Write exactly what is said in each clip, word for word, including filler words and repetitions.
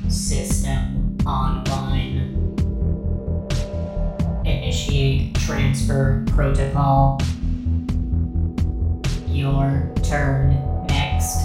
System online. Initiate transfer protocol. Your turn next.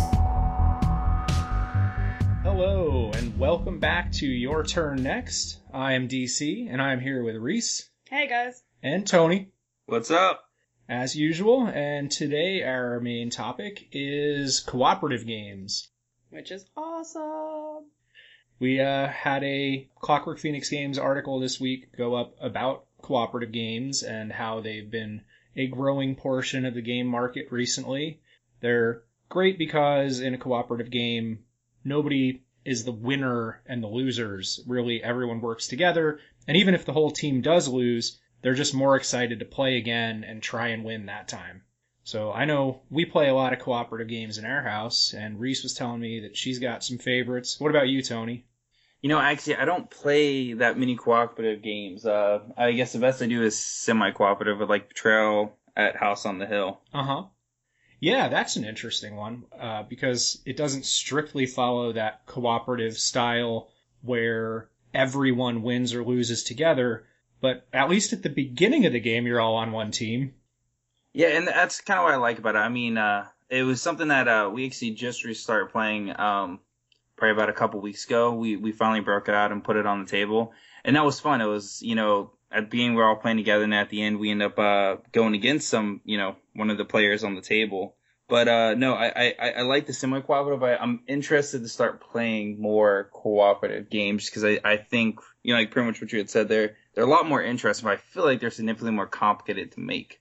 Hello, and welcome back to Your Turn Next. I am D C, and I am here with Reese. Hey, guys. And Tony. What's up? As usual, and today our main topic is cooperative games. Which is awesome. We uh, had a Clockwork Phoenix Games article this week go up about cooperative games and how they've been a growing portion of the game market recently. They're great because in a cooperative game, nobody is the winner and the losers. Really, everyone works together, and even if the whole team does lose, they're just more excited to play again and try and win that time. So I know we play a lot of cooperative games in our house, and Reese was telling me that she's got some favorites. What about you, Tony? You know, actually, I don't play that many cooperative games. Uh, I guess the best I do is semi-cooperative with, like, Betrayal at House on the Hill. Uh-huh. Yeah, that's an interesting one, uh, because it doesn't strictly follow that cooperative style where everyone wins or loses together, but at least at the beginning of the game, you're all on one team. Yeah, and that's kind of what I like about it. I mean, uh, it was something that uh, we actually just restarted playing um, probably about a couple weeks ago. We we finally broke it out and put it on the table, and that was fun. It was, you know, at the beginning we we're all playing together, and at the end we end up uh, going against some, you know, one of the players on the table. But uh, no, I, I, I like the semi-cooperative. I, I'm interested to start playing more cooperative games because I, I think, you know, like pretty much what you had said there, they're a lot more interesting, but I feel like they're significantly more complicated to make.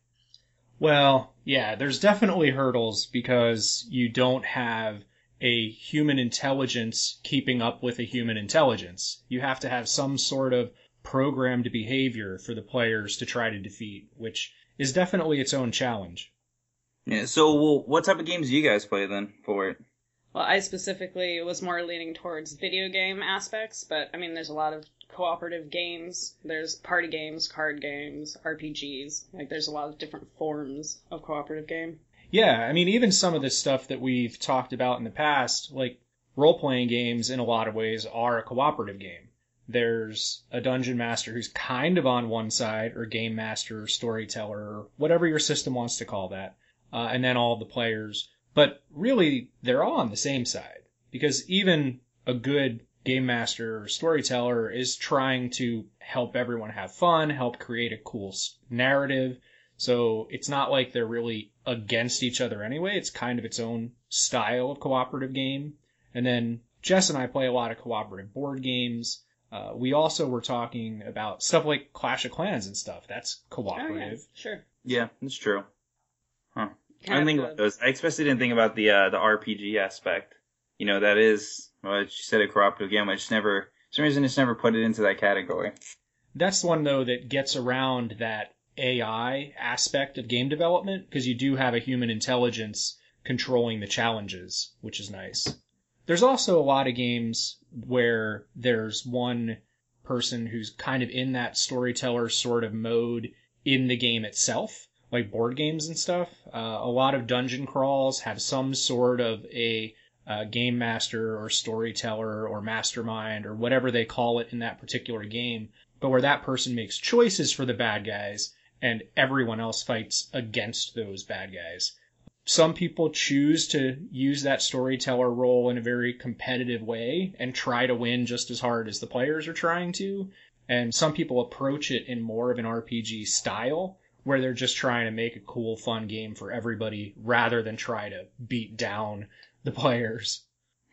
Well, yeah, there's definitely hurdles because you don't have a human intelligence keeping up with a human intelligence. You have to have some sort of programmed behavior for the players to try to defeat, which is definitely its own challenge. Yeah. So, well, what type of games do you guys play then for it? Well, I specifically was more leaning towards video game aspects, but, I mean, there's a lot of cooperative games. There's party games, card games, R P Gs. Like, there's a lot of different forms of cooperative game. Yeah, I mean, even some of the stuff that we've talked about in the past, like role-playing games in a lot of ways are a cooperative game. There's a dungeon master who's kind of on one side, or game master, or storyteller, or whatever your system wants to call that, uh, and then all the players. But really, they're all on the same side, because even a good game master or storyteller is trying to help everyone have fun, help create a cool narrative. So it's not like they're really against each other anyway. It's kind of its own style of cooperative game. And then Jess and I play a lot of cooperative board games. Uh, we also were talking about stuff like Clash of Clans and stuff. That's cooperative. Oh, yeah, sure. Yeah, that's true. Huh. I Kind didn't think of about those. I especially didn't think about the uh, the R P G aspect. You know, that is, well, she said a cooperative game. I just never, for some reason, just never put it into that category. That's one, though, that gets around that A I aspect of game development, because you do have a human intelligence controlling the challenges, which is nice. There's also a lot of games where there's one person who's kind of in that storyteller sort of mode in the game itself, like board games and stuff. Uh, a lot of dungeon crawls have some sort of a uh, game master or storyteller or mastermind or whatever they call it in that particular game, but where that person makes choices for the bad guys and everyone else fights against those bad guys. Some people choose to use that storyteller role in a very competitive way and try to win just as hard as the players are trying to. And some people approach it in more of an R P G style, where they're just trying to make a cool, fun game for everybody rather than try to beat down the players.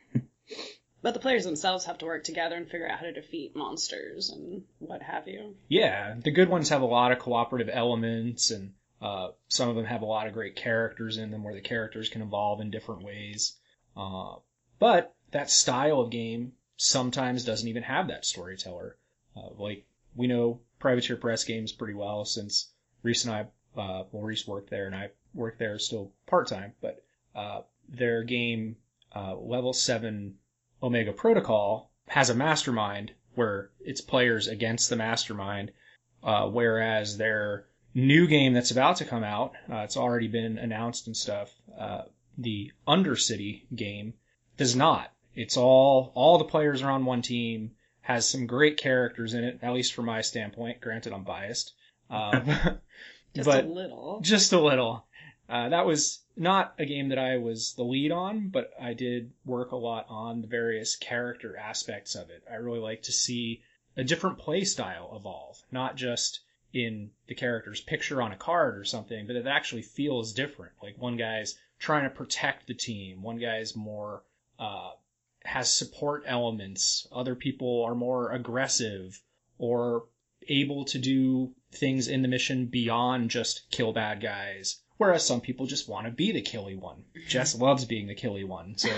But the players themselves have to work together and figure out how to defeat monsters and what have you. Yeah, the good ones have a lot of cooperative elements, and uh, some of them have a lot of great characters in them where the characters can evolve in different ways. Uh, but that style of game sometimes doesn't even have that storyteller. Uh, like, we know Privateer Press games pretty well since Reese and I, uh, well, Reese worked there and I worked there still part-time, but uh, their game, uh, Level seven Omega Protocol, has a mastermind where it's players against the mastermind, uh, whereas their new game that's about to come out, uh, it's already been announced and stuff, uh, the Undercity game, does not. It's all all the players are on one team. Has some great characters in it, at least from my standpoint. Granted, I'm biased, um, Just but a little. just a little. Uh, that was not a game that I was the lead on, but I did work a lot on the various character aspects of it. I really like to see a different play style evolve, not just in the character's picture on a card or something, but it actually feels different. Like one guy's trying to protect the team, one guy's more uh, has support elements, other people are more aggressive or able to do things in the mission beyond just kill bad guys. Whereas some people just want to be the killy one. Jess loves being the killy one. So,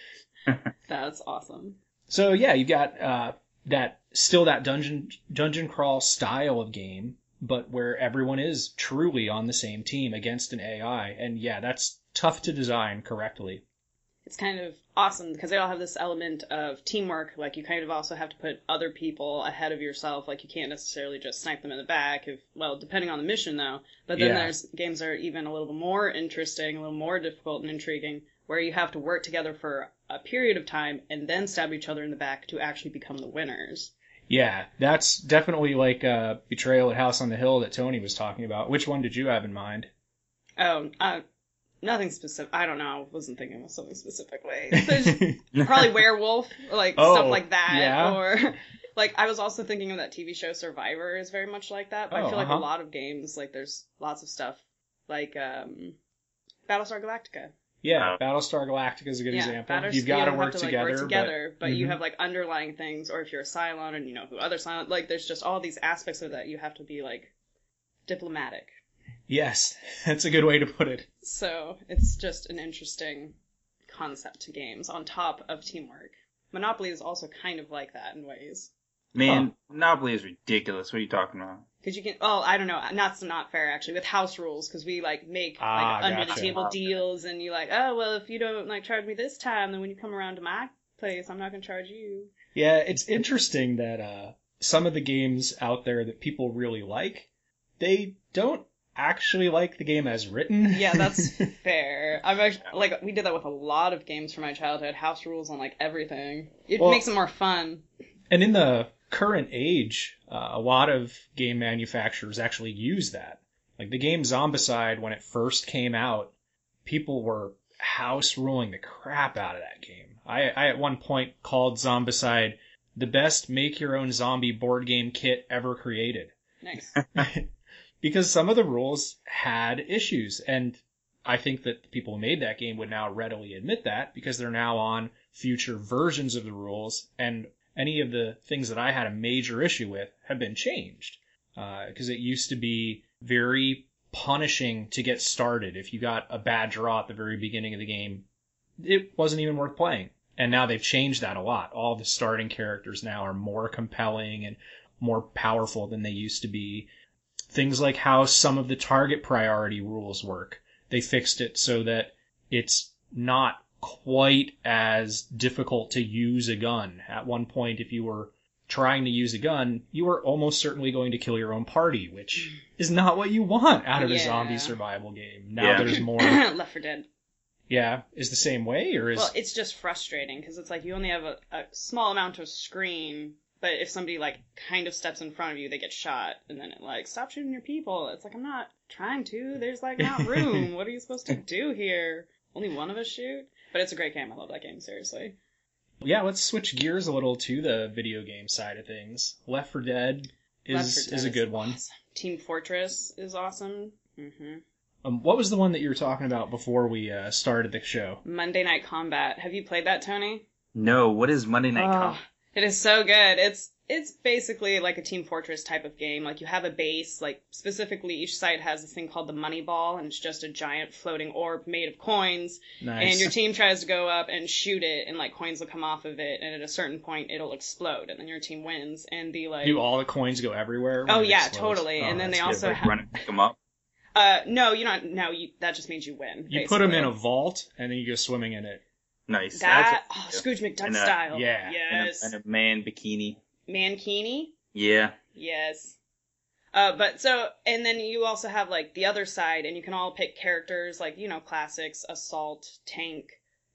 That's awesome. so yeah, you got uh, that still that dungeon dungeon crawl style of game, but where everyone is truly on the same team against an A I. And yeah, that's tough to design correctly. It's kind of awesome because they all have this element of teamwork. Like, you kind of also have to put other people ahead of yourself. Like, you can't necessarily just snipe them in the back. If well, depending on the mission, though. But then Yeah. there's games that are even a little more interesting, a little more difficult and intriguing, where you have to work together for a period of time and then stab each other in the back to actually become the winners. Yeah, that's definitely like uh, Betrayal at House on the Hill that Tony was talking about. Which one did you have in mind? Oh, uh, nothing specific. I don't know. I wasn't thinking of something specifically. So just probably werewolf, like Oh, stuff like that. yeah. Or like, I was also thinking of that T V show Survivor is very much like that. But Oh, I feel like uh-huh. a lot of games, like there's lots of stuff like um, Battlestar Galactica. Yeah, Uh, Battlestar Galactica is a good yeah, example. Battlestar- You've got to you work have to, like, together. work together, but, you Mhm. have like underlying things. Or if you're a Cylon and you know who other Cylon, like there's just all these aspects of that you have to be like diplomatic. But yes, that's a good way to put it. So it's just an interesting concept to games on top of teamwork. Monopoly is also kind of like that in ways. Man, Monopoly is ridiculous. What are you talking about? Because you can, oh, I don't know, that's not fair actually, with house rules, because we like make Ah, like under the gotcha. table deals, and you like, oh, well, if you don't like charge me this time, then when you come around to my place, I'm not going to charge you. Yeah, it's interesting that uh, some of the games out there that people really like, they don't actually like the game as written. Yeah, that's fair. I'm actually, like, we did that with a lot of games from my childhood, house rules on like everything. It Well- makes it more fun. And in the current age, uh, a lot of game manufacturers actually use that. Like the game Zombicide, when it first came out, people were house ruling the crap out of that game. I, I at one point called Zombicide the best make-your-own zombie board game kit ever created. Nice. Because some of the rules had issues, and I think that the people who made that game would now readily admit that because they're now on future versions of the rules, and any of the things that I had a major issue with have been changed. Because it used to be very punishing to get started. If you got a bad draw at the very beginning of the game, it wasn't even worth playing. And now they've changed that a lot. All the starting characters now are more compelling and more powerful than they used to be. Things like how some of the target priority rules work. They fixed it so that it's not quite as difficult to use a gun. At one point, if you were trying to use a gun, you were almost certainly going to kill your own party, which is not what you want out of a Yeah. zombie survival game. Now Yeah. there's more. Left four Dead. Yeah, is the same way, or is Well, it's just frustrating because it's like you only have a, a small amount of screen, but if somebody like kind of steps in front of you, they get shot, and then it like, stop shooting your people. It's like, I'm not trying to. There's like not room. What are you supposed to do here? Only one of us shoot? But it's a great game. I love that game, seriously. Yeah, let's switch gears a little to the video game side of things. Left four Dead is Left four Dead is a good one. awesome. Team Fortress is awesome. hmm Um, what was the one that you were talking about before we uh, started the show? Monday Night Combat. Have you played that, Tony? No, what is Monday Night Oh, Combat? it is so good. It's it's basically like a Team Fortress type of game. Like you have a base, like specifically each site has this thing called the money ball, and it's just a giant floating orb made of coins. Nice. And your team tries to go up and shoot it, and like coins will come off of it, and at a certain point it'll explode, and then your team wins. And the like, Do all the coins go everywhere? when oh it yeah, explodes? totally. Oh, And then that's they good. also Like, have, run and pick them up? uh, no, you don't. No, you that just means you win. You put them in a basically. vault, and then you go swimming in it. Nice. that That's oh, Scrooge McDuck And, uh, style. yeah, and Yes. a, and a man bikini. Mankini. Yeah. Yes. Uh, but so, and then you also have like the other side, and you can all pick characters like, you know, classics, assault, tank,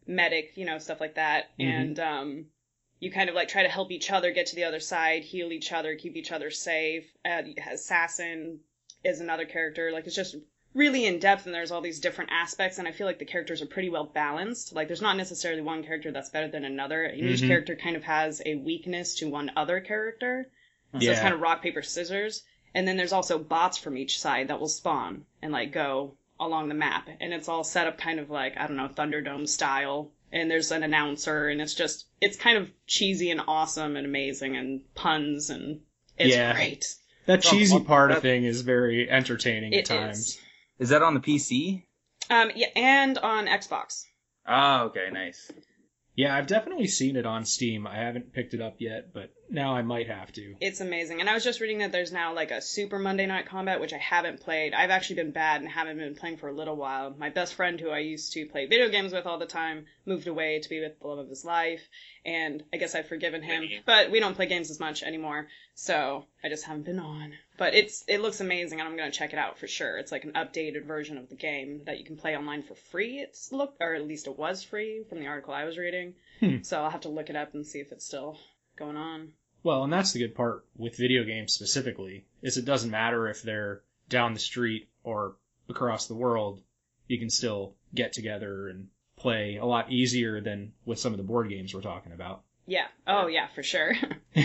medic, you know, stuff like that. Mhm. And um, you kind of like try to help each other get to the other side, heal each other, keep each other safe. Uh, Assassin is another character. Like, it's just really in depth, and there's all these different aspects, and I feel like the characters are pretty well balanced. Like, there's not necessarily one character that's better than another. And each Mhm. character kind of has a weakness to one other character. So it's Yeah. kind of rock, paper, scissors. And then there's also bots from each side that will spawn and, like, go along the map. And it's all set up kind of like, I don't know, Thunderdome style. And there's an announcer, and it's just, it's kind of cheesy and awesome and amazing and puns, and it's Yeah. great. That Oh, cheesy well, part of that- thing is very entertaining It at times. is. Is that on the P C? Um, yeah, and on Xbox. Oh, okay, nice. Yeah, I've definitely seen it on Steam. I haven't picked it up yet, but now I might have to. It's amazing. And I was just reading that there's now like a Super Monday Night Combat, which I haven't played. I've actually been bad and haven't been playing for a little while. My best friend, who I used to play video games with all the time, moved away to be with the love of his life. And I guess I've forgiven him. But we don't play games as much anymore. So I just haven't been on. But it's it looks amazing, and I'm going to check it out for sure. It's like an updated version of the game that you can play online for free. It's looked, or at least it was free from the article I was reading. Hmm. So I'll have to look it up and see if it's still going on. Well, and that's the good part with video games specifically, is it doesn't matter if they're down the street or across the world, you can still get together and play a lot easier than with some of the board games we're talking about. Yeah. Oh, yeah, for sure.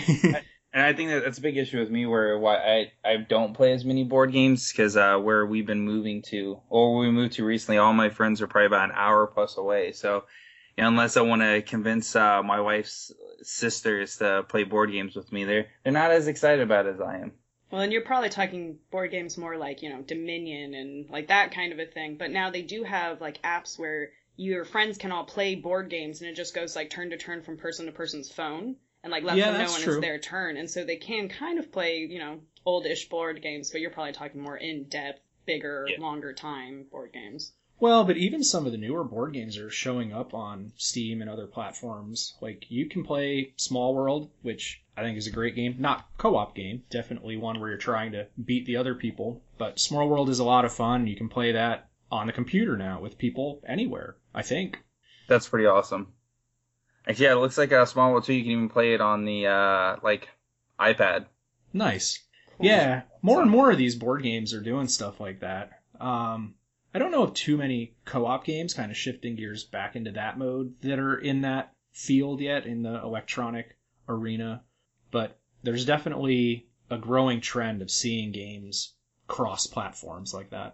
And I think that that's a big issue with me, where why I, I don't play as many board games, because uh, where we've been moving to, or where we moved to recently, all my friends are probably about an hour plus away. So, you know, unless I want to convince uh, my wife's sisters to play board games with me, they're they're not as excited about it as I am. Well, and you're probably talking board games more like, you know, Dominion and like that kind of a thing. But now they do have like apps where your friends can all play board games, and it just goes like turn to turn from person to person's phone. And, like, lets Yeah, them know that's when true. it's their turn. And so they can kind of play, you know, oldish board games, but you're probably talking more in-depth, bigger, Yeah. longer time board games. Well, but even some of the newer board games are showing up on Steam and other platforms. Like, you can play Small World, which I think is a great game. Not co-op game, definitely one where you're trying to beat the other people. But Small World is a lot of fun. You can play that on the computer now with people anywhere, I think. That's pretty awesome. Actually, yeah, it looks like a Small World two. You can even play it on the uh, like iPad. Nice. Yeah, more and more of these board games are doing stuff like that. Um, I don't know of too many co-op games, kind of shifting gears back into that mode, that are in that field yet in the electronic arena, but there's definitely a growing trend of seeing games cross platforms like that.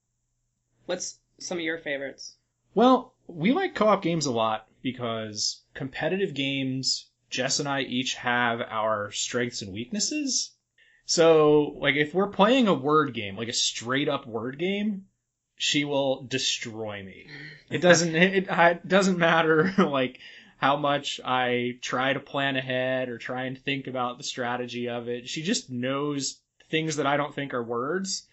What's some of your favorites? Well, we like co-op games a lot because competitive games, Jess and I each have our strengths and weaknesses. So, like, if we're playing a word game, like a straight up word game, she will destroy me. It doesn't, it, it doesn't matter, like, how much I try to plan ahead or try and think about the strategy of it. She just knows things that I don't think are words.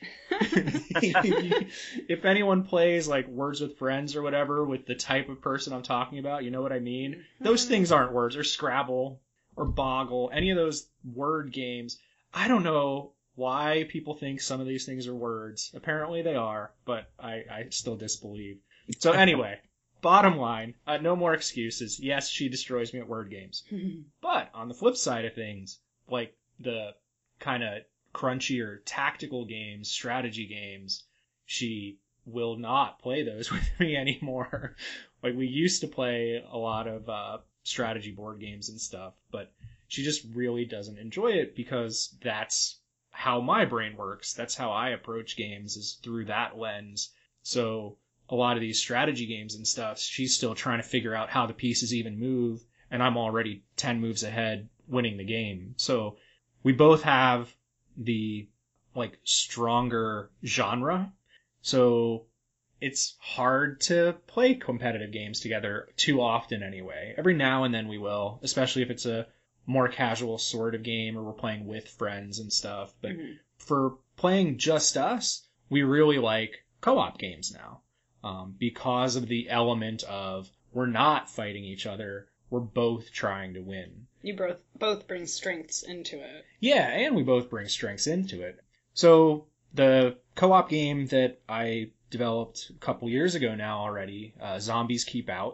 If anyone plays like Words with Friends or whatever with the type of person I'm talking about, you know what I mean? Those things aren't words. Or Scrabble or Boggle, any of those word games. I don't know why people think some of these things are words. Apparently they are, but I, I still disbelieve. So anyway, bottom line, uh, no more excuses. Yes, she destroys me at word games. But on the flip side of things, like the kind of crunchy or tactical games, strategy games, she will not play those with me anymore. Like, we used to play a lot of uh, strategy board games and stuff, but she just really doesn't enjoy it because that's how my brain works. That's how I approach games, is through that lens. So a lot of these strategy games and stuff, she's still trying to figure out how the pieces even move, and I'm already ten moves ahead winning the game. So we both have the like stronger genre, so it's hard to play competitive games together too often anyway. Every now and then we will, especially if it's a more casual sort of game or we're playing with friends and stuff. But Mhm. for playing just us, we really like co-op games now, um, because of the element of we're not fighting each other, we're both trying to win. You both both bring strengths into it. Yeah, and we both bring strengths into it. So the co-op game that I developed a couple years ago now already, uh, Zombies Keep Out,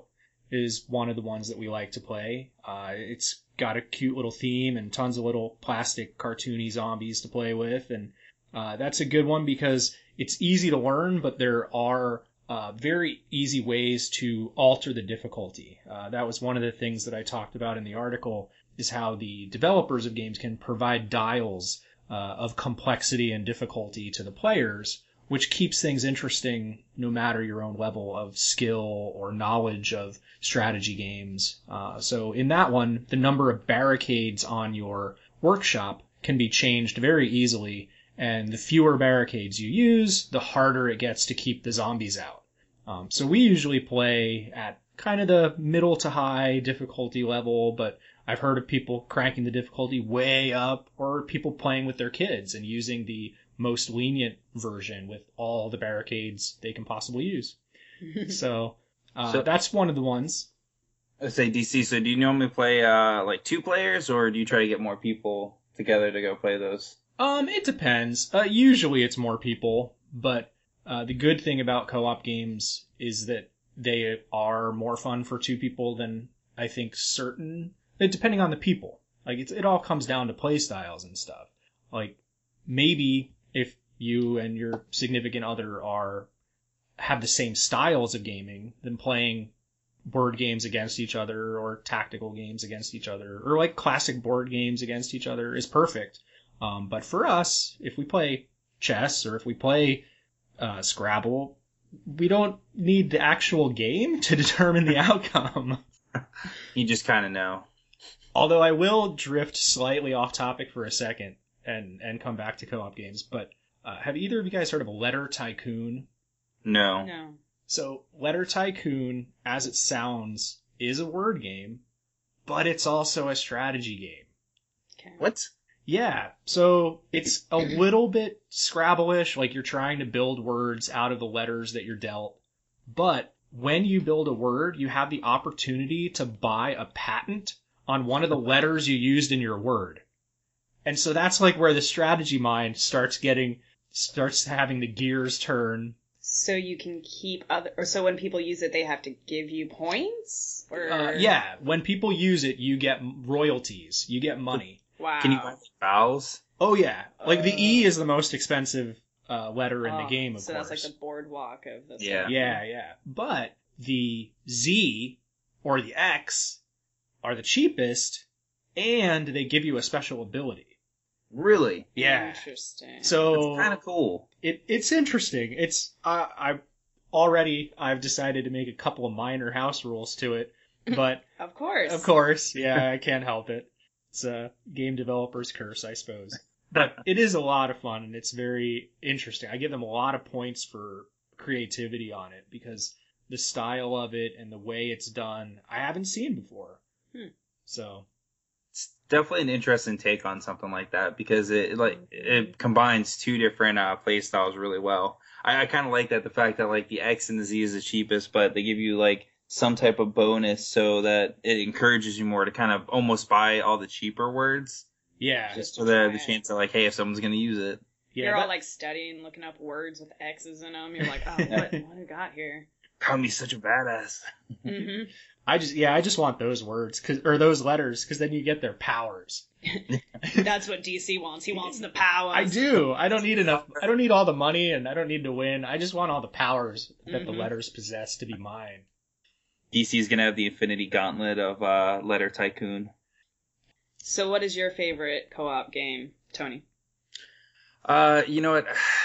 is one of the ones that we like to play. Uh, it's got a cute little theme and tons of little plastic cartoony zombies to play with, and uh, that's a good one because it's easy to learn, but there are uh, very easy ways to alter the difficulty. Uh, that was one of the things that I talked about in the article, is how the developers of games can provide dials uh, of complexity and difficulty to the players, which keeps things interesting no matter your own level of skill or knowledge of strategy games. Uh, so in that one, the number of barricades on your workshop can be changed very easily, and the fewer barricades you use, the harder it gets to keep the zombies out. Um, so we usually play at kind of the middle to high difficulty level, but I've heard of people cranking the difficulty way up, or people playing with their kids and using the most lenient version with all the barricades they can possibly use. so, uh, So- that's one of the ones. Let's say D C. So do you normally play uh, like two players, or do you try to get more people together to go play those? Um, it depends. Uh, usually it's more people, but uh, the good thing about co-op games is that they are more fun for two people than I think certain, depending on the people. Like it's, it all comes down to play styles and stuff. Like maybe if you and your significant other are have the same styles of gaming, then playing board games against each other or tactical games against each other or like classic board games against each other is perfect. Um, but for us, if we play chess or if we play uh, Scrabble, we don't need the actual game to determine the outcome. You just kind of know. Although I will drift slightly off topic for a second and, and come back to co-op games. But uh, have either of you guys heard of Letter Tycoon? No. No. So Letter Tycoon, as it sounds, is a word game, but it's also a strategy game. Okay. What? Yeah, so it's a little bit Scrabble-ish, like you're trying to build words out of the letters that you're dealt. But when you build a word, you have the opportunity to buy a patent on one of the letters you used in your word. And so that's like where the strategy mind starts getting, starts having the gears turn. So you can keep other, or so when people use it, they have to give you points? Or Uh, yeah, when people use it, you get royalties, you get money. Wow. Can you buy vowels? Oh yeah, like the Uh, E is the most expensive uh, letter in the Oh, game, of so course. that's like the boardwalk of this. Yeah. Yeah, yeah. But the Z or the X are the cheapest, and they give you a special ability. Really? Yeah. Interesting. So That's kind of cool. it it's interesting. It's uh, I already I've decided to make a couple of minor house rules to it, but Of course. of course, yeah, I can't help it. It's a game developer's curse, I suppose. But it is a lot of fun, and it's very interesting. I give them a lot of points for creativity on it because the style of it and the way it's done, I haven't seen before. Hmm. So, It's definitely an interesting take on something like that because it like it combines two different uh, play styles really well. I, I kind of like that the fact that like the X and the Z is the cheapest, but they give you like some type of bonus so that it encourages you more to kind of almost buy all the cheaper words yeah. just to for the try the it. chance that like hey if someone's gonna use it. yeah You're that- all like studying, looking up words with X's in them. You're like, oh, what, what do we got here? Call me such a badass. hmm I just yeah, I just want those words 'cause- or those letters because then you get their powers. That's what D C wants. He wants the powers. I do. I don't need enough. I don't need all the money, and I don't need to win. I just want all the powers that the Mhm. letters possess to be mine. D C's gonna have the Infinity Gauntlet of uh, Letter Tycoon. So, what is your favorite co-op game, Tony? Uh, you know what?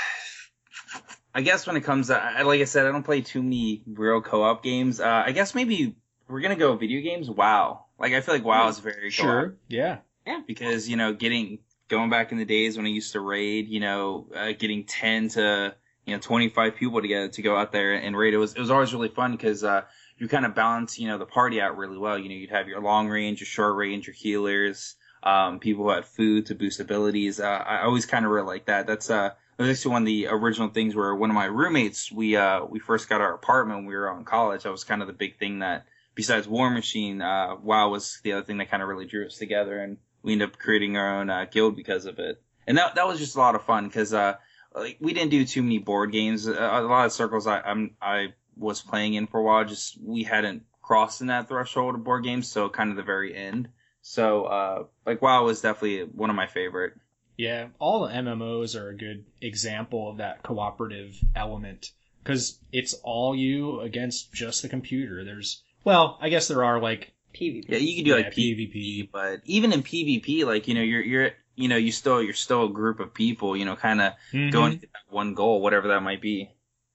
I guess when it comes to, I- like I said, I don't play too many real co-op games. Uh, I guess maybe we're gonna go video games. WoW. Like I feel like WoW is very co-op Sure. Yeah. because you know getting going back in the days when I used to raid, you know, uh, getting ten to you know twenty-five people together to go out there and raid. It was it was always really fun because uh, you kind of balance you know the party out really well. You know, you'd have your long range, your short range, your healers, um, people who had food to boost abilities. Uh, I always kind of really like that. That's uh. It was actually one of the original things where one of my roommates, we uh we first got our apartment when we were out in college. That was kind of the big thing that, besides War Machine, uh, WoW was the other thing that kind of really drew us together, and we ended up creating our own uh, guild because of it. And that that was just a lot of fun because uh like we didn't do too many board games. A, a lot of circles I I'm I was playing in for a while, just we hadn't crossing that threshold of board games, so kind of the very end. So, uh, like WoW was definitely one of my favorite. Yeah, all the M M Os are a good example of that cooperative element because it's all you against just the computer. There's, well, I guess there are like PvP. Yeah, you can do Yeah, like PvP, but even in PvP, like you know, you're you're you know, you still you're still a group of people, you know, kind of Mhm. going to that one goal, whatever that might be.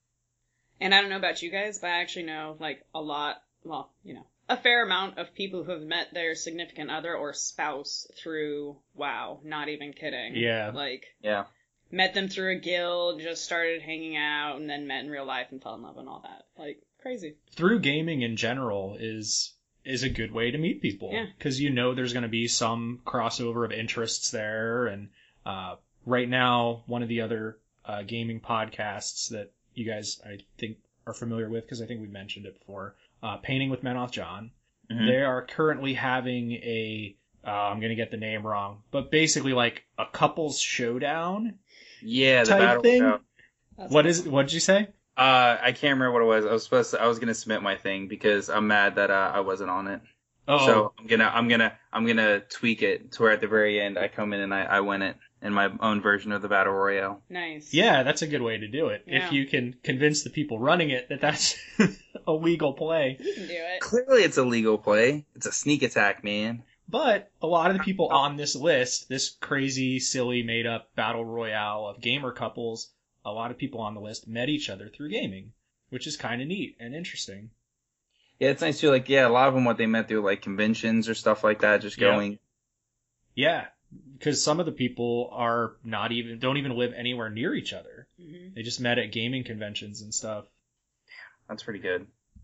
And I don't know about you guys, but I actually know like a lot, well, you know, a fair amount of people who have met their significant other or spouse through WoW. Not even kidding. Yeah. Like, Yeah. met them through a guild, just started hanging out, and then met in real life and fell in love and all that. Like, crazy. Through gaming in general is is a good way to meet people Yeah. because you know there's going to be some crossover of interests there. And uh, right now, one of the other uh, gaming podcasts that you guys I think are familiar with because I think we mentioned it before, uh, Painting with Menoth John. Mhm. They are currently having a uh, I'm going to get the name wrong, but basically like a couples showdown Yeah, the type battle thing. royale. That's What cool. is what did you say? Uh, I can't remember what it was. I was supposed to. I was gonna submit my thing because I'm mad that uh, I wasn't on it. Oh, So I'm gonna, I'm gonna, I'm gonna tweak it to where at the very end I come in and I, I win it in my own version of the battle royale. Nice. yeah, that's a good way to do it. Yeah. If you can convince the people running it that that's a legal play. You can do it. Clearly, it's a legal play. It's a sneak attack, man. But a lot of the people on this list, this crazy, silly, made up battle royale of gamer couples, a lot of people on the list met each other through gaming, which is kind of neat and interesting. Yeah, it's nice too. Like, yeah, a lot of them what they met through like conventions or stuff like that. Just Yeah. going. Yeah, because some of the people are not even, don't even live anywhere near each other. hmm They just met at gaming conventions and stuff. That's pretty good.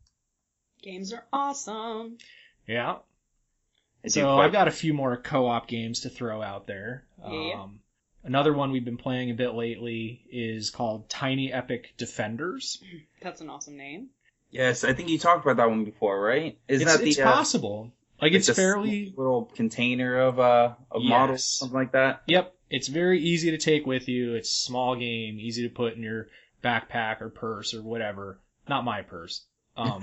Games are awesome. Yeah. I do So quite- I've got a few more co-op games to throw out there. Yeah. Um, another one we've been playing a bit lately is called Tiny Epic Defenders. That's an awesome name. Yes, I think you talked about that one before, right? Isn't it's that the it's uh, possible. Like, like it's the fairly... little container of uh of models, Yes. something like that? Yep, it's very easy to take with you. It's a small game, easy to put in your backpack or purse or whatever. Not my purse. Um,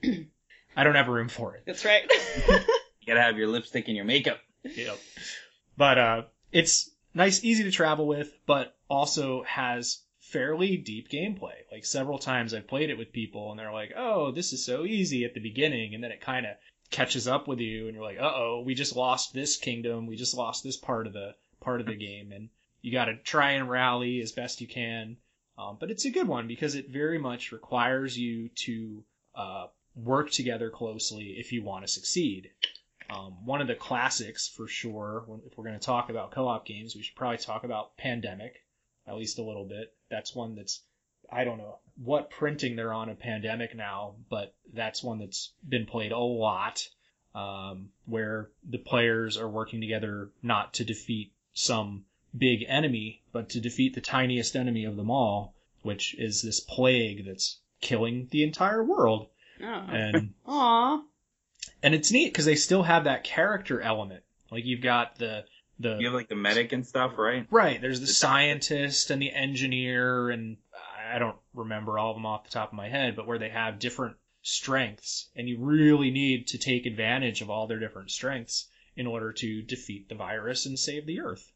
I don't have room for it. That's right. You gotta have your lipstick and your makeup. Yep. But uh, it's nice, easy to travel with, but also has fairly deep gameplay. Like several times I've played it with people and they're like, oh, this is so easy at the beginning. And then it kind of catches up with you and you're like, uh-oh, we just lost this kingdom. We just lost this part of the part of the game. And you got to try and rally as best you can. Um, but it's a good one because it very much requires you to uh, work together closely if you want to succeed. Um, one of the classics, for sure, when- if we're going to talk about co-op games, we should probably talk about Pandemic, at least a little bit. That's one that's, I don't know what printing they're on of Pandemic now, but that's one that's been played a lot, um, where the players are working together not to defeat some big enemy, but to defeat the tiniest enemy of them all, which is this plague that's killing the entire world. Oh. And Aw. and it's neat because they still have that character element. Like you've got the the You have like the medic and stuff, right? right. There's the The doctor. scientist and the engineer, and I don't remember all of them off the top of my head, but where they have different strengths, and you really need to take advantage of all their different strengths in order to defeat the virus and save the Earth.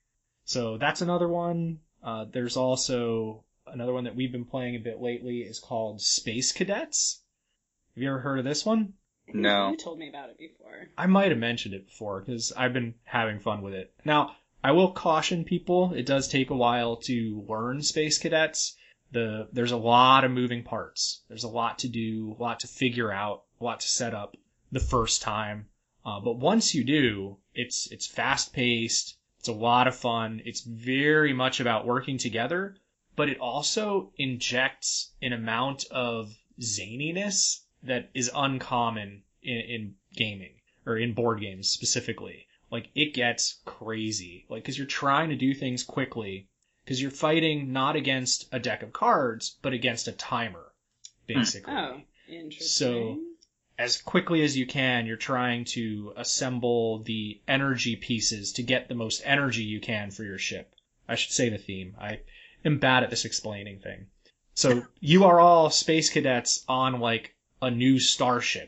So that's another one. Uh, there's also another one that we've been playing a bit lately is called Space Cadets. Have you ever heard of this one? I think No. You told me about it before. I might have mentioned it before because I've been having fun with it. Now, I will caution people, it does take a while to learn Space Cadets. The There's a lot of moving parts. There's a lot to do, a lot to figure out, a lot to set up the first time. Uh, but once you do, it's it's fast paced. It's a lot of fun. It's very much about working together, but it also injects an amount of zaniness that is uncommon in, in gaming or in board games specifically. Like it gets crazy, like because you're trying to do things quickly, because you're fighting not against a deck of cards, but against a timer, basically. Oh, interesting. So as quickly as you can, you're trying to assemble the energy pieces to get the most energy you can for your ship. I should say the theme. I am bad at this explaining thing. So you are all space cadets on like a new starship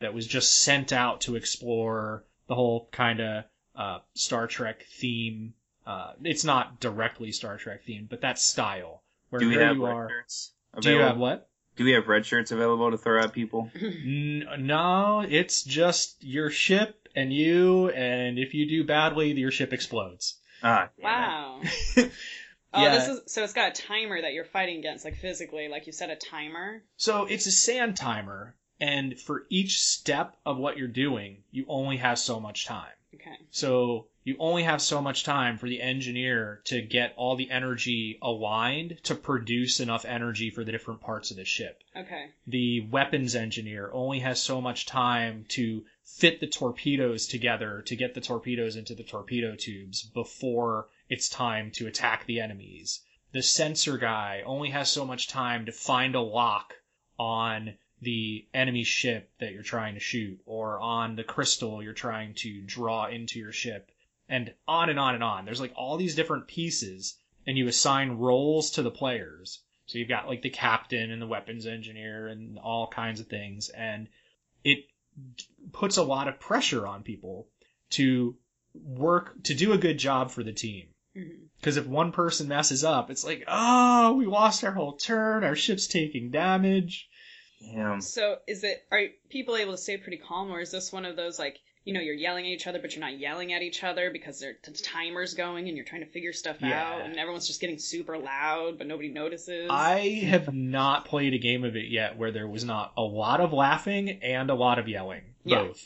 that was just sent out to explore the whole kind of uh, Star Trek theme. Uh, it's not directly Star Trek themed, but that style. Where Do we here have you red are. shirts Do you available? have what? Do we have red shirts available to throw at people? N- no, it's just your ship and you, and if you do badly, your ship explodes. Ah, damn it. Wow. yeah. Oh, this is so it's got a timer that you're fighting against, like physically, like you said, a timer. So it's a sand timer, and for each step of what you're doing, you only have so much time. Okay. So you only have so much time for the engineer to get all the energy aligned to produce enough energy for the different parts of the ship. Okay. The weapons engineer only has so much time to fit the torpedoes together to get the torpedoes into the torpedo tubes before it's time to attack the enemies. The sensor guy only has so much time to find a lock on the enemy ship that you're trying to shoot, or on the crystal you're trying to draw into your ship, and on and on and on. There's like all these different pieces, and you assign roles to the players. So you've got like the captain and the weapons engineer and all kinds of things, and it puts a lot of pressure on people to work, to do a good job for the team. Because if one person messes up, it's like, oh, we lost our whole turn, our ship's taking damage. Damn. So is it, are people able to stay pretty calm, or is this one of those, like, you know, you're yelling at each other, but you're not yelling at each other because there- the timer's going and you're trying to figure stuff Yeah. out, and everyone's just getting super loud, but nobody notices? I have not played a game of it yet where there was not a lot of laughing and a lot of yelling. Yeah. Both.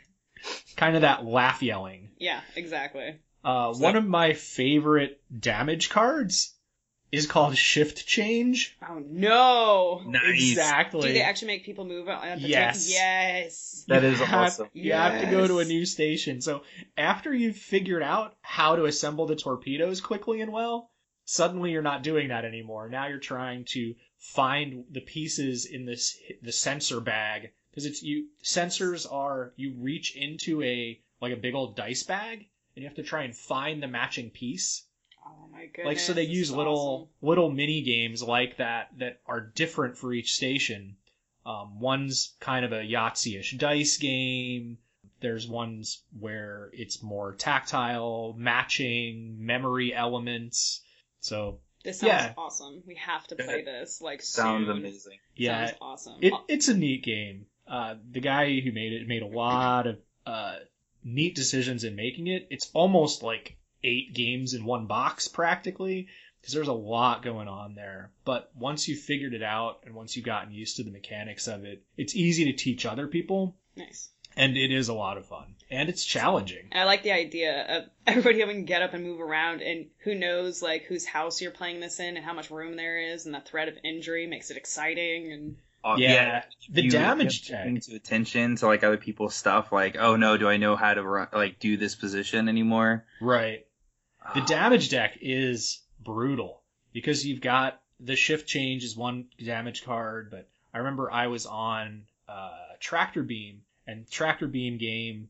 Kind of that laugh yelling. Yeah, exactly. Uh, So- one of my favorite damage cards is called Shift Change. Oh, no! Nice. Exactly. Do they actually make people move at the Yes. table? Yes! That You is have- awesome. You have to go to a Yes. new station. So after you've figured out how to assemble the torpedoes quickly and well, suddenly you're not doing that anymore. Now you're trying to find the pieces in this the sensor bag, because it's you sensors are you reach into a like a big old dice bag, and you have to try and find the matching piece. Oh my goodness. Like, so they this use is little awesome. little mini games like that that are different for each station. Um, one's kind of a Yahtzee-ish dice game. There's ones where it's more tactile, matching, memory elements. So This sounds yeah. awesome. We have to play this, like, Sounds soon. amazing. yeah, Sounds awesome. it, it's a neat game. Uh, the guy who made it made a lot of uh, neat decisions in making it. It's almost like eight games in one box practically, because there's a lot going on there. But once you've figured it out and once you've gotten used to the mechanics of it, it's easy to teach other people, Nice. and it is a lot of fun. And it's challenging. And I like the idea of everybody having to get up and move around, and who knows, like, whose house you're playing this in and how much room there is, and the threat of injury makes it exciting, and Uh, Yeah, the you damage have to check. bring to attention to like other people's stuff. Like, oh no, do I know how to run, like do this position anymore? Right. The Ah, damage deck is brutal because you've got the shift change is one damage card, but I remember I was on uh, Tractor Beam, and Tractor Beam game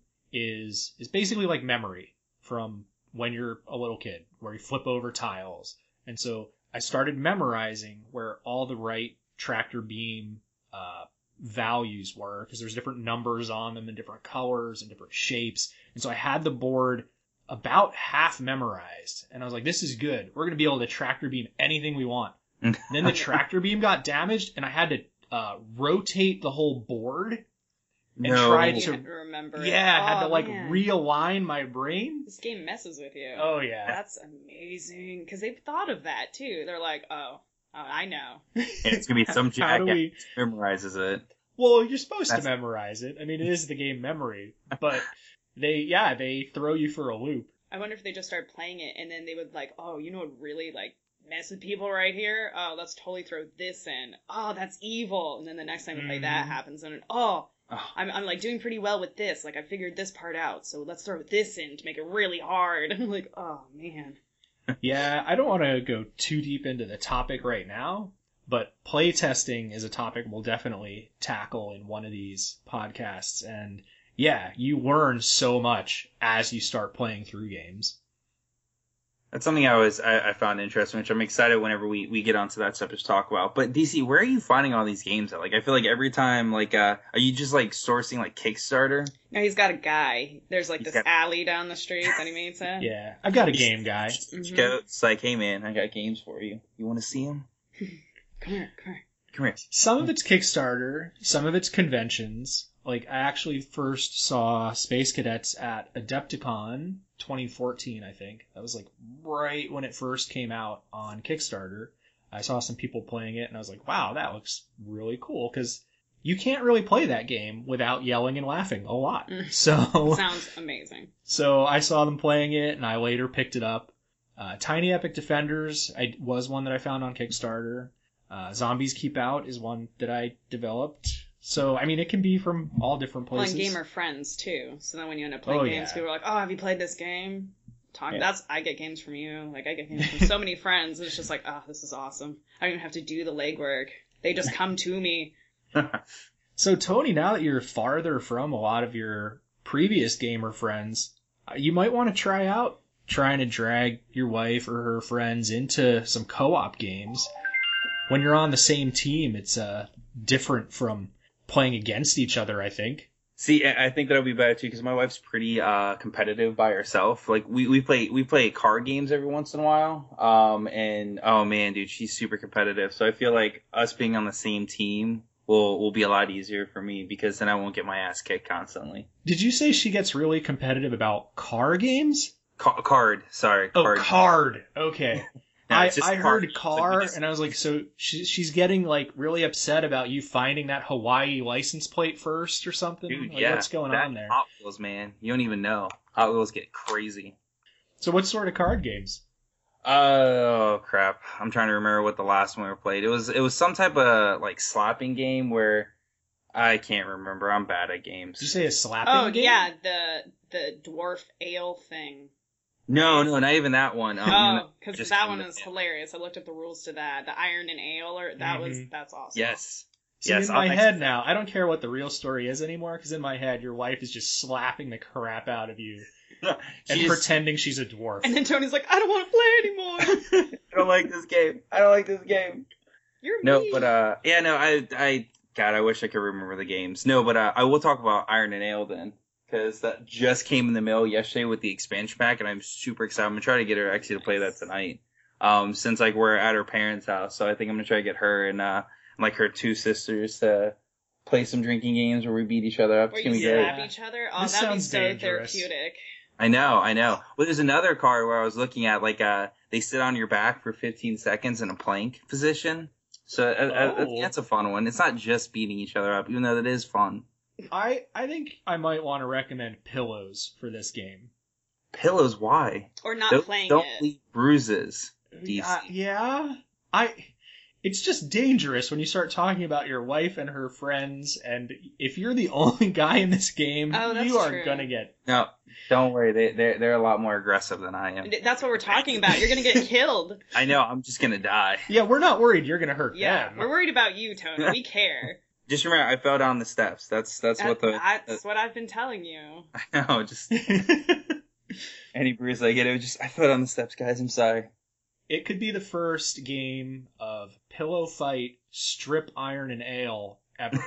is is basically like memory from when you're a little kid, where you flip over tiles. And so I started memorizing where all the right Tractor Beam uh, values were, because there's different numbers on them and different colors and different shapes. And so I had the board about half memorized, and I was like, this is good. We're going to be able to Tractor Beam anything we want. Then the Tractor Beam got damaged, and I had to uh, rotate the whole board. and no. tried you to- had to remember. Yeah, I had to Oh, like man. realign my brain. This game messes with you. Oh yeah. That's amazing, because they've thought of that, too. They're like, oh, oh I know. It's gonna be some How do jackass we? memorizes it. Well, you're supposed That's- to memorize it. I mean, it is the game memory, but they, yeah, they throw you for a loop. I wonder if they just started playing it, and then they would like, oh, you know what really, like, mess with people right here? Oh, let's totally throw this in. Oh, that's evil. And then the next time we play that Mhm. happens, and oh, Oh, I'm, I'm like doing pretty well with this. Like, I figured this part out, so let's throw this in to make it really hard. I'm like, oh, man. Yeah, I don't want to go too deep into the topic right now, but playtesting is a topic we'll definitely tackle in one of these podcasts. And yeah, you learn so much as you start playing through games. That's something I was I, I found interesting, which I'm excited whenever we, we get onto that stuff to talk about. But D C, where are you finding all these games at? Like, I feel like every time, like, uh, are you just like sourcing like Kickstarter? No, he's got a guy. There's like He's this got- alley down the street that he meets at. Yeah, I've got a game guy. Mhm. Go, it's like, hey man, I got games for you. You want to see them? Come here, come here. Come here. Some of it's Kickstarter, some of it's conventions. Like, I actually first saw Space Cadets at Adepticon twenty fourteen, I think. That was like right when it first came out on Kickstarter. I saw some people playing it and I was like, wow, that looks really cool. Because you can't really play that game without yelling and laughing a lot. Mm. So, Sounds amazing. so I saw them playing it and I later picked it up. Uh, Tiny Epic Defenders I, was one that I found on Kickstarter. Uh, Zombies Keep Out is one that I developed. So, I mean, it can be from all different Well, places. and gamer friends too. So then when you end up playing Oh, games, yeah. people are like, "Oh, have you played this game?" Talk. Yeah. That's I get games from you. Like I get games from so many friends. It's just like, oh, this is awesome. I don't even have to do the legwork. They just come to me. So, Tony, now that you're farther from a lot of your previous gamer friends, uh, you might want to try out trying to drag your wife or her friends into some co-op games. When you're on the same team, it's uh, different from playing against each other, I think. See, I I think that'll be better too because my wife's pretty uh, competitive by herself. Like we, we play we play card games every once in a while. Um, and oh man, dude, she's super competitive. So I feel like us being on the same team will will be a lot easier for me because then I won't get my ass kicked constantly. Did you say she gets really competitive about car games? Ca- card, sorry, Oh, card. card. Okay. No, I, it's just I card. heard Like, car, we just- and I was like, so she, she's getting like really upset about you finding that Hawaii license plate first or something? Dude, Like, yeah, what's going that on there? Hot Wheels, man, you don't even know. Hot Wheels get crazy. So what sort of card games? Oh crap! I'm trying to remember what the last one we played. It was it was some type of like slapping game where I can't remember. I'm bad at games. Did you say a slapping Oh game? yeah, the the dwarf ale thing. No, no, not even that one. Um, Oh, because just that came one with is it. hilarious. I looked at the rules to that. The iron and ale, or that was Mhm. that's awesome. yes, See, yes. in I'll my next- head now, I don't care what the real story is anymore, because in my head, your wife is just slapping the crap out of you and She just- pretending she's a dwarf. And then Tony's like, I don't want to play anymore. I don't like this game. I don't like this game. You're No, mean. but uh, yeah, no, I, I, God, I wish I could remember the games. No, but uh, I will talk about Iron and Ale then, because that just came in the mail yesterday with the expansion pack, and I'm super excited. I'm gonna try to get her actually to play that tonight. Um, since like we're at her parents' house, so I think I'm gonna try to get her and uh, like her two sisters to play some drinking games where we beat each other up. Where It's gonna you be great. slap each other. Oh, This that'd be sounds so dangerous. therapeutic. I know, I know. Well, there's another card where I was looking at, like, uh, they sit on your back for fifteen seconds in a plank position. So uh, uh, Oh. that's a fun one. It's not just beating each other up, even though that is fun. I, I think I might want to recommend pillows for this game. Pillows, why? Or not Don't, playing don't it. leave bruises. D C. Uh, yeah, I. It's just dangerous when you start talking about your wife and her friends, and if you're the only guy in this game, Oh, that's you are true. gonna get. No, don't worry. They, they're, they're a lot more aggressive than I am. That's what we're talking about. You're gonna get killed. I know, I'm just gonna die. Yeah, we're not worried you're gonna hurt Yeah, them. we're worried about you, Tony. We care. Just remember, I fell down the steps. That's that's That- what the... that's what I've been telling you. I know, just any bruise I get, it was just... I fell down the steps, guys. I'm sorry. It could be the first game of pillow fight, strip iron and ale ever.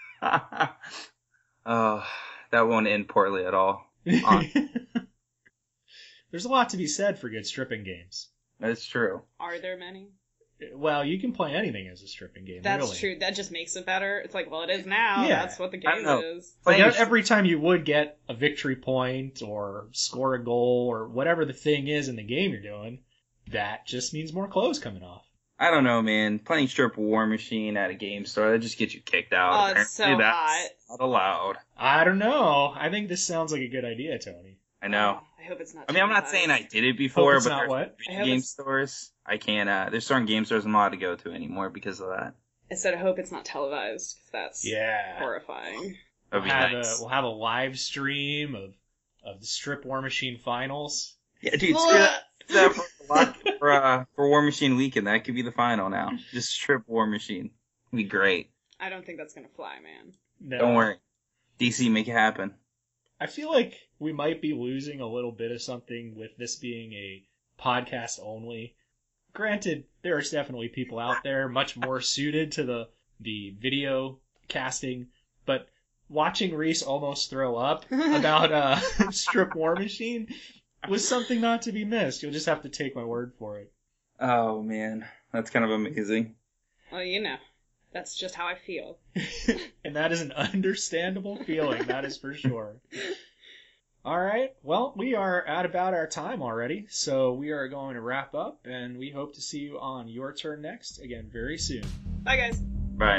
Oh, that won't end poorly at all. On. There's a lot to be said for good stripping games. That's true. Are there many? Well, you can play anything as a stripping game. That's really. true. That just makes it better. It's like, well, it is now. Yeah. That's what the I don't game know. is. Like Playing- every time you would get a victory point or score a goal or whatever the thing is in the game you're doing, that just means more clothes coming off. I don't know, man. Playing Strip War Machine at a game store, that just gets you kicked out. Oh, it's so Apparently that's hot. not allowed. I don't know. I think this sounds like a good idea, Tony. I know. Oh, I hope it's not. I mean, I'm not televised. saying I did it before, Hope it's but not there's what? I video hope game it's- stores. I can't, uh, there's certain game stores I'm not allowed to go to anymore because of that. I said I hope it's not televised because that's Yeah. horrifying. That'd We'll be have nice. a we'll have a live stream of of the Strip War Machine finals. Yeah, dude, screw that. that for, for, uh, for War Machine Weekend. That could be the final now. Just Strip War Machine. It'd be great. I don't think that's gonna fly, man. No. Don't worry. D C, make it happen. I feel like we might be losing a little bit of something with this being a podcast only. Granted, there are definitely people out there much more suited to the the video casting, but watching Reese almost throw up about uh, Strip War Machine was something not to be missed. You'll just have to take my word for it. Oh man, that's kind of amazing. Well, you know, that's just how I feel. And that is an understandable feeling, that is for sure. All right, well, we are at about our time already, so we are going to wrap up, and we hope to see you on Your Turn Next again very soon. Bye, guys. Right.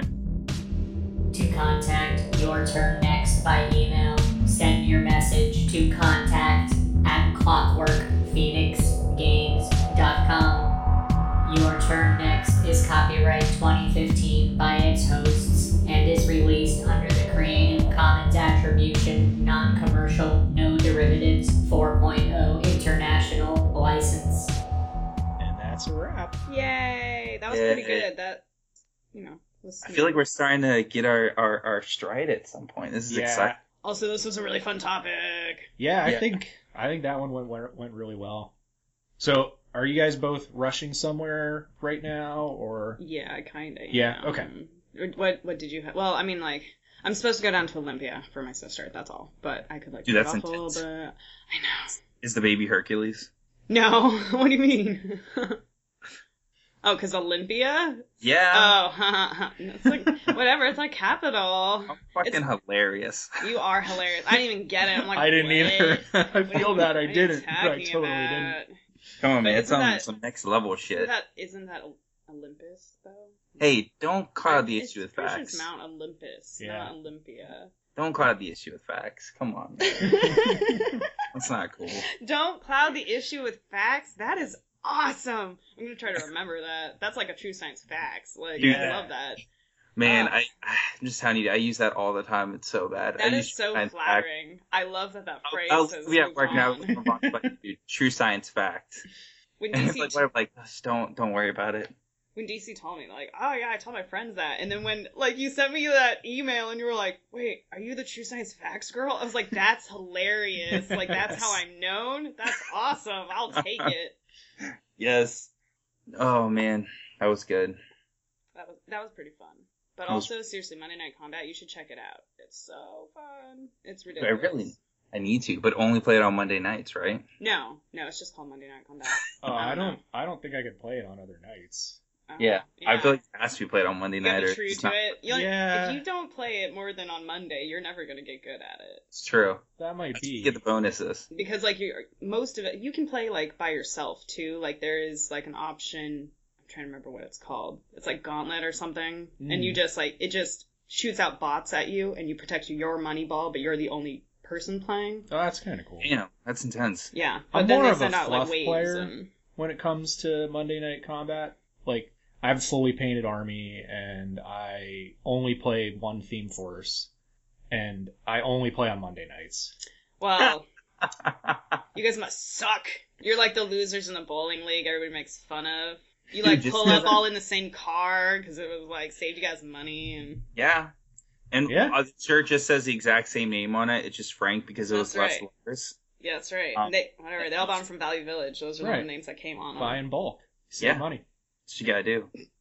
To contact Your Turn Next by email, send your message to contact at clockwork phoenix games dot com. Your Turn Next is copyright twenty fifteen by its hosts and is released under the Creative Commons Attribution, Non-Commercial, No Derivatives four point oh International License. And that's a wrap. Yay! That was Yeah. pretty good. That, you know, was I feel like we're starting to get our, our, our stride at some point. This is Yeah, exciting. Also, this was a really fun topic. yeah, I Yeah. think I think that one went went really well. So, are you guys both rushing somewhere right now, or? Yeah, kinda. Yeah, okay. What What did you have? Well, I mean, like, I'm supposed to go down to Olympia for my sister. That's all. But I could like Dude, put it that's off a little intense. bit. I know. Is the baby Hercules? No, what do you mean? Oh, because Olympia? Yeah. Oh, haha. It's like, whatever, it's like capital. I'm fucking it's- hilarious. You are hilarious. I didn't even get it. I'm like, I didn't what? either. I What are feel you- that I what are you didn't. but I talking totally about? didn't. Come on, But man. It's isn't on that- some next level Isn't shit. that, isn't that Olympus, though? Hey, don't cloud the It's issue with pretty sure facts. It's Mount Olympus, Yeah. not Olympia. Don't cloud the issue with facts. Come on. That's not cool. Don't cloud the issue with facts. That is awesome. I'm gonna try to remember that. That's like a true science facts. Like, Dude. I love that. Man, Oh. I, I'm just telling you, I use that all the time. It's so bad. I That use is so science fact. flattering. I love that that phrase I'll, says I'll be at moved work now. on. I'm about to like, dude, true science fact. When And D it's C like, whatever, like, just don't don't worry about it. when D C told me, like, oh yeah, I told my friends that, and then when like you sent me that email and you were like, wait, are you the true science facts girl? I was like, that's hilarious. Like that's how I'm known. That's awesome. I'll take it. Yes. Oh man, that was good. That was that was pretty fun. But That was- also, seriously, Monday Night Combat, you should check it out. It's so fun. It's I ridiculous. really, I need to, but only play it on Monday nights, right? No, no, it's just called Monday Night Combat. Oh, I I don't don't. I don't think I could play it on other nights. Uh, Yeah, I feel like it has to be played on Monday you night. gotta Or be true it's to not- it. You'll, Yeah. If you don't play it more than on Monday, you're never gonna get good at it. It's true. That might You be. get the bonuses. Because like you, most of it, you can play like by yourself too. Like there is like an option. I'm trying to remember what it's called. It's like Gauntlet or something, Mm. and you just like it just shoots out bots at you, and you protect your money ball, but you're the only person playing. Oh, that's kind of cool. Damn, that's intense. Yeah, but I'm then more they of a send out like fluff waves player. and When it comes to Monday Night Combat, like I have a fully painted army, and I only play one theme force, and I only play on Monday nights. well, you guys must suck. You're like the losers in the bowling league everybody makes fun of. You Dude, like just pull up doesn't- all in the same car because it was like saved you guys money and Yeah. And Yeah. uh, the shirt just says the exact same name on it. It's just Frank because it was That's less right. letters. yeah, that's right. Um, they whatever they all bound from Value Village. Those are Right. the names that came on. Buy them. in bulk. Save Yeah. money. That's what you gotta do.